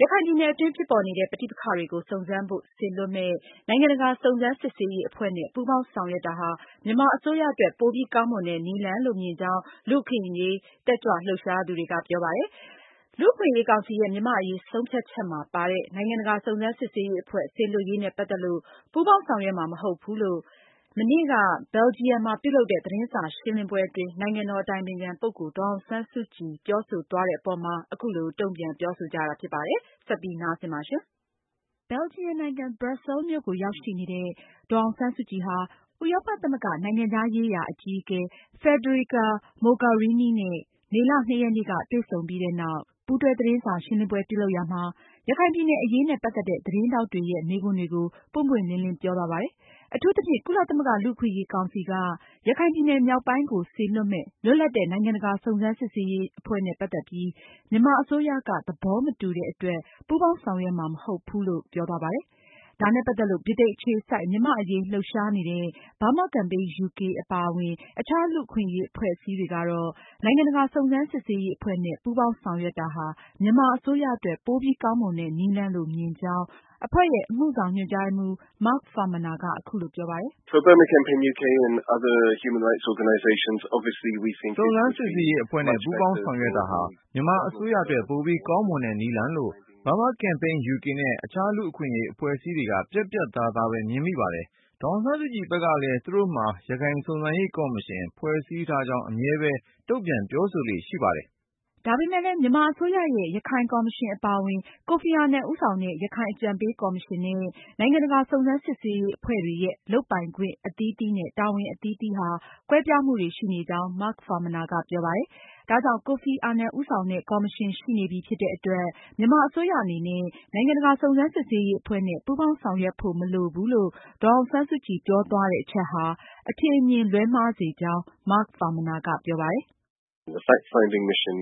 ရခိုင်ပြည်နယ်အတွင်းဖြစ်ပေါ်နေတဲ့ပဋိပက္ခတွေကိုစုံစမ်းဖို့စေလွှတ်မယ့်နိုင်ငံတကာစုံစမ်းစစ်ဆေးရေးအဖွဲ့နဲ့ပူးပေါင်းဆောင်ရွက်တာဟာမြန်မာအစိုးရအတွက်ပိုပြီးကောင်းမွန်တဲ့နည်းလမ်းလို့မြင်ကြောင်းလူ့အခွင့်အရေးတက်ကြွလှုပ်ရှားသူတွေကပြောပါတယ်။ လူ့အခွင့်အရေးကောင်စီရဲ့မြန်မာ့အရေးဆုံးဖြတ်ချက်မှာပါတဲ့နိုင်ငံတကာစုံစမ်းစစ်ဆေးရေးအဖွဲ့စေလွှတ်ရေးနဲ့ပတ်သက်လို့ပူးပေါင်းဆောင်ရွက်မှာမဟုတ်ဘူးလို့မနေ့ကဘယ်လ်ဂျီယံမှာပြုလုပ်တဲ့သတင်းစာရှင်းလင်းပွဲအတွင်းနိုင်ငံတော်အတိုင်ပင်ခံပုဂ္ဂိုလ်ဒေါ်အောင်ဆန်းစုကြည်ပြောဆိုသွားတဲ့အပေါ်မှာအခုလိုတုံ့ပြန်ပြောဆိုကြတာဖြစ်ပါတယ်။ ဆက်ပြီးနားဆင်ပါရှင်။ ဘယ်လ်ဂျီယံနိုင်ငံဘရပ်ဆဲလ်မြို့ကိုရောက်ရှိနေတဲ့ဒေါ်အောင်ဆန်းစုကြည်ဟာဥရောပသမဂ္ဂနိုင်ငံခြားရေးရာအကြီးအကဲ Federica Mogherini နဲ့မေလ 2 ရက်နေ့ကတွေ့ဆုံပြီးနောက်ပူးတွဲသတင်းစာရှင်းလင်းပွဲပြုလုပ်ရာမှာရခိုင်ပြည်နယ်အရေးနဲ့ပတ်သက်တဲ့သတင်းထောက်တွေရဲ့မေးခွန်းတွေကိုပွင့်ပွင့်လင်းလင်းပြောသွားပါတယ်။ အထူးသဖြင့်ကုလသမဂ္ဂလူ့အခွင့်အရေးကောင်စီကရခိုင်ပြည်နယ်မြောက်ပိုင်းကိုစေလွှတ်မယ့်လွတ်လပ်တဲ့နိုင်ငံတကာစုံစမ်းစစ်ဆေးရေးအဖွဲ့နဲ့ပတ်သက်ပြီးမြန်မာအစိုးရကသဘောမတူတဲ့အတွက်ပူးပေါင်းဆောင်ရွက်မှာမဟုတ်ဘူးလို့ပြောသွားပါတယ်။ ဒါနဲ့ပတ်သက်လို့ဗြိတိန်အခြေစိုက်မြန်မာ့အရေးလှုပ်ရှားနေတဲ့ Burma Campaign UK အပါအဝင်အခြားလူ့အခွင့်အရေးအဖွဲ့အစည်းတွေကတော့နိုင်ငံတကာစုံစမ်းစစ်ဆေးရေးအဖွဲ့နဲ့ပူးပေါင်းဆောင်ရွက်တာဟာမြန်မာအစိုးရအတွက်ပိုပြီးကောင်းမွန်တဲ့နည်းလမ်းလို့မြင်ကြောင်းအဖွဲ့ရဲ့အမှုဆောင်ညွှန်ကြားရေးမှူး Mark Farmaner ကအခုလိုပြောပါတယ်။ Burma Campaign UK and other human rights organizations obviously we think စုံစမ်းစစ်ဆေးရေးအဖွဲ့နဲ့ပူးပေါင်းဆောင်ရွက်တာဟာမြန်မာအစိုးရအတွက်ပိုပြီးကောင်းမွန်တဲ့နည်းလမ်းလို့ Burma Campaign UK နဲ့အခြားလူ့အခွင့်အရေးအဖွဲ့အစည်းတွေကပြတ်ပြတ်သားသားပဲမြင်မိပါတယ်။ဒေါ်အောင်ဆန်းစုကြည်ဘက်ကလည်းသူတို့မှာရခိုင်စုံစမ်းရေးကော်မရှင်ဖွဲ့စည်းထားကြောင်းအမြဲပဲတုံ့ပြန်ပြောဆိုလေ့ရှိပါတယ်။ဒါပေမဲ့လည်းမြန်မာအစိုးရရဲ့ရခိုင်ကော်မရှင်အပါအဝင်ကိုဖီအာနန်ဦးဆောင်တဲ့ရခိုင်အကြံပေးကော်မရှင်နဲ့နိုင်ငံတကာစုံစမ်းစစ်ဆေးရေးအဖွဲ့တွေရဲ့လုပ်ပိုင်ခွင့်အသီးသီးနဲ့တာဝန်အသီးသီးဟာကွဲပြားမှုတွေရှိနေကြောင်း Mark Farmaner ကပြောပါတယ်။ ဒါကြောင့်ကိုဖီအာနန်ဦးဆောင်တဲ့ကော်မရှင်ရှိနေပြီဖြစ်တဲ့အတွက်မြန်မာအစိုးရအနေနဲ့နိုင်ငံတကာစုံစမ်းစစ်ဆေးရေးအဖွဲ့နဲ့ပူးပေါင်းဆောင်ရွက်ဖို့မလိုဘူးလို့ဒေါ်အောင်ဆန်းစုကြည်ပြောသွားတဲ့အချက်ဟာအထင်အမြင်လွဲမှားစေကြောင်း Mark Farmaner ကပြောပါတယ်။ The fact-finding mission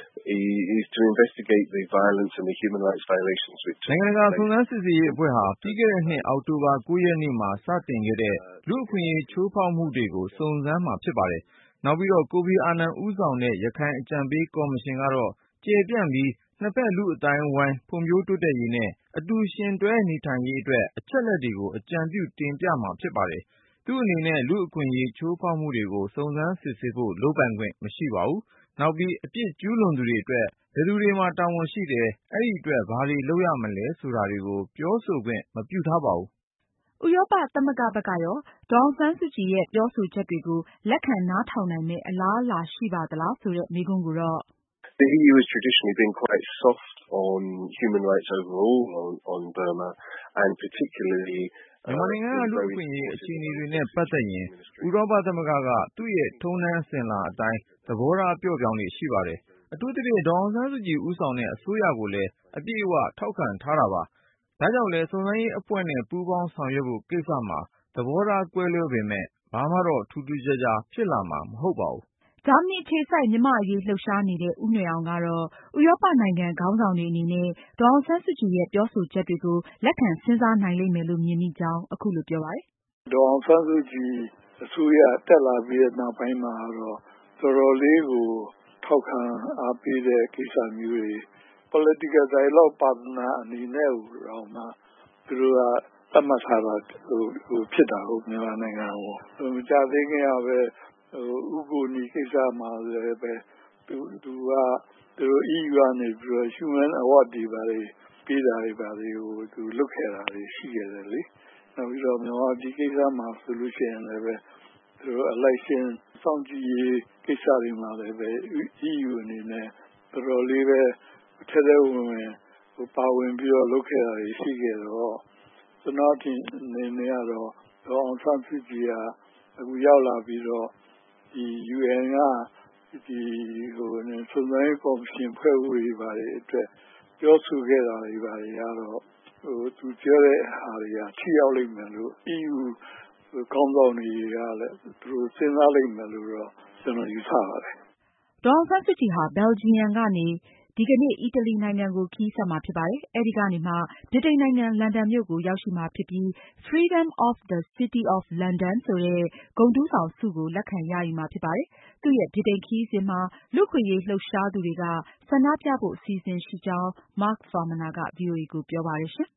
is to investigate the violence and the human rights violations which နိုင်ငံတကာစုံစမ်းစစ်ဆေးရေးအဖွဲ့ဟာပြီးခဲ့တဲ့နှစ်အောက်တိုဘာ 9 ရက်နေ့မှာစတင်ခဲ့တဲ့လူ့အခွင့်အရေးချိုးဖောက်မှုတွေကိုစုံစမ်းမှာဖြစ်ပါတယ်။နောက်ပြီးတော့ကိုဖီအာနန်ဦးဆောင်တဲ့ရခိုင်အကြံပေးကော်မရှင်ကတော့ကျယ်ပြန့်ပြီးနှစ်ဖက်လူ့အသိုင်းအဝိုင်းဖွံ့ဖြိုးတိုးတက်ရေးနဲ့အတူယှဉ်တွဲနေထိုင်ရေးအတွက်အချက်အလက်တွေကိုအကြံပြုတင်ပြမှာဖြစ်ပါတယ်။သူ့အနေနဲ့လူ့အခွင့်အရေးချိုးဖောက်မှုတွေကိုစုံစမ်းစစ်ဆေးဖို့လုပ်ပိုင်ခွင့်မရှိပါဘူး။နောက်ပြီးအပြစ်ကျူးလွန်သူတွေအတွက်ဘယ်သူတွေမှာတာဝန်ရှိတယ်။အဲဒီအတွက်ဘာတွေလုပ်ရမလဲဆိုတာတွေကိုပြောဆိုခွင့်မပြုထားပါဘူး။ ဥရောပသမဂ္ဂဘက်ကရောဒေါ်အောင်ဆန်းစုကြည်ရဲ့ပြောဆိုချက်တွေကိုလက်ခံနားထောင်နိုင်မယ့်အလားအလာရှိပါသလားဆိုတဲ့မေးခွန်းကိုတော့ The EU has traditionally been quite soft on human rights overall on Burma and particularly မြန်မာနိုင်ငံကလူ့အခွင့်အရေးအခြေအနေတွေနဲ့ပတ်သက်ရင်ဥရောပသမဂ္ဂကသူ့ရဲ့ထုံးတမ်းအစဉ်အလာအတိုင်းသဘောထားပျော့ပြောင်းလေ့ရှိပါတယ်။အထူးသဖြင့်ဒေါ်အောင်ဆန်းစုကြည်ဦးဆောင်တဲ့အစိုးရကိုလည်းအပြည့်အဝထောက်ခံထားတာပါ။ဒါကြောင့်လည်းစုံစမ်းရေးအဖွဲ့နဲ့ပူးပေါင်းဆောင်ရွက်ဖို့ကိစ္စမှာသဘောထားကွဲလွဲပေမဲ့ဘာမှတော့ထူးထူးခြားခြားဖြစ်လာမှာမဟုတ်ပါဘူး။ဂျာမနီအခြေစိုက်မြန်မာ့အရေးလှုပ်ရှားနေတဲ့ဦးနွယ်အောင်ကတော့ဥရောပနိုင်ငံခေါင်းဆောင်တွေအနေနဲ့ဒေါ်အောင်ဆန်းစုကြည်ရဲ့ပြောဆိုချက်တွေကိုလက်ခံစဉ်းစားနိုင်လိမ့်မယ်လို့မြင်မိကြောင်းအခုလိုပြောပါတယ်။ ဒေါ်အောင်ဆန်းစုကြည်အစိုးရတက်လာပြီးတဲ့နောက်ပိုင်းမှာတော့တော်တော်လေးကိုထောက်ခံအားပေးတဲ့ကိစ္စမျိုးတွေ political dialogue partner အနေနဲ့တော့မှသူတို့ကသတ်မှတ်ထားတာဖြစ်တာဟုတ်မြန်မာနိုင်ငံကိုမကြသေးခင်ကပဲဦးကိုနီကိစ္စမှာလည်းပဲသူကသူတို့ EU ကနေပြီးတော့ human award တွေပါတယ်ပေးတာတွေပါတယ်ကိုသူလုပ်ခဲ့တာတွေရှိခဲ့တယ်လေနောက်ပြီးတော့မြန်မာပြည်ကိစ္စမှာဆိုလို့ရှိရင်လည်းပဲသူတို့ election စောင့်ကြည့်ရေးကိစ္စတွေမှာလည်းပဲ EU အနေနဲ့တော်တော်လေးပဲထဲထဲဝင်ဝင်ပါဝင်ပြီးတော့လုပ်ခဲ့တာတွေရှိခဲ့တော့ကျွန်တော်အနေနဲ့ကတော့ဒေါ်အောင်ဆန်းစုကြည်ကအခုရောက်လာပြီးတော့ဒီ UN ကဒီစုံစမ်းရေးကော်မရှင်ဖွဲ့ဖို့တွေပါတယ်အတွက်ပြောဆိုခဲ့တာတွေပါတယ်ကတော့သူပြောတဲ့ဟာတွေကထိရောက်လိမ့်မယ်လို့ EU ခေါင်းဆောင်တွေကလည်းသူတို့စဉ်းစားလိမ့်မယ်လို့တော့ကျွန်တော်ယူဆပါတယ်။ဒေါ်အောင်ဆန်းစုကြည်ဟာဘယ်လ်ဂျီယံကနေဒီကနေ့ အီတလီနိုင်ငံကို ခရီးဆက်မှာဖြစ်ပါတယ်။ အဲဒီကနေမှ ဗြိတိန်နိုင်ငံ လန်ဒန်မြို့ကို ရောက်ရှိမှာဖြစ်ပြီး Freedom of the City of London ဆိုတဲ့ ဂုဏ်ထူးဆောင်ဆုကို လက်ခံရယူမှာဖြစ်ပါတယ်။ သူ့ရဲ့ ဗြိတိန်ခရီးစဉ်မှာ လူ့အခွင့်အရေးလှုပ်ရှားသူတွေက ဆန္ဒပြဖို့ အစီအစဉ်ရှိကြောင်း Mark Farmaner က ဗွီအိုအေကိုပြောပါတယ်။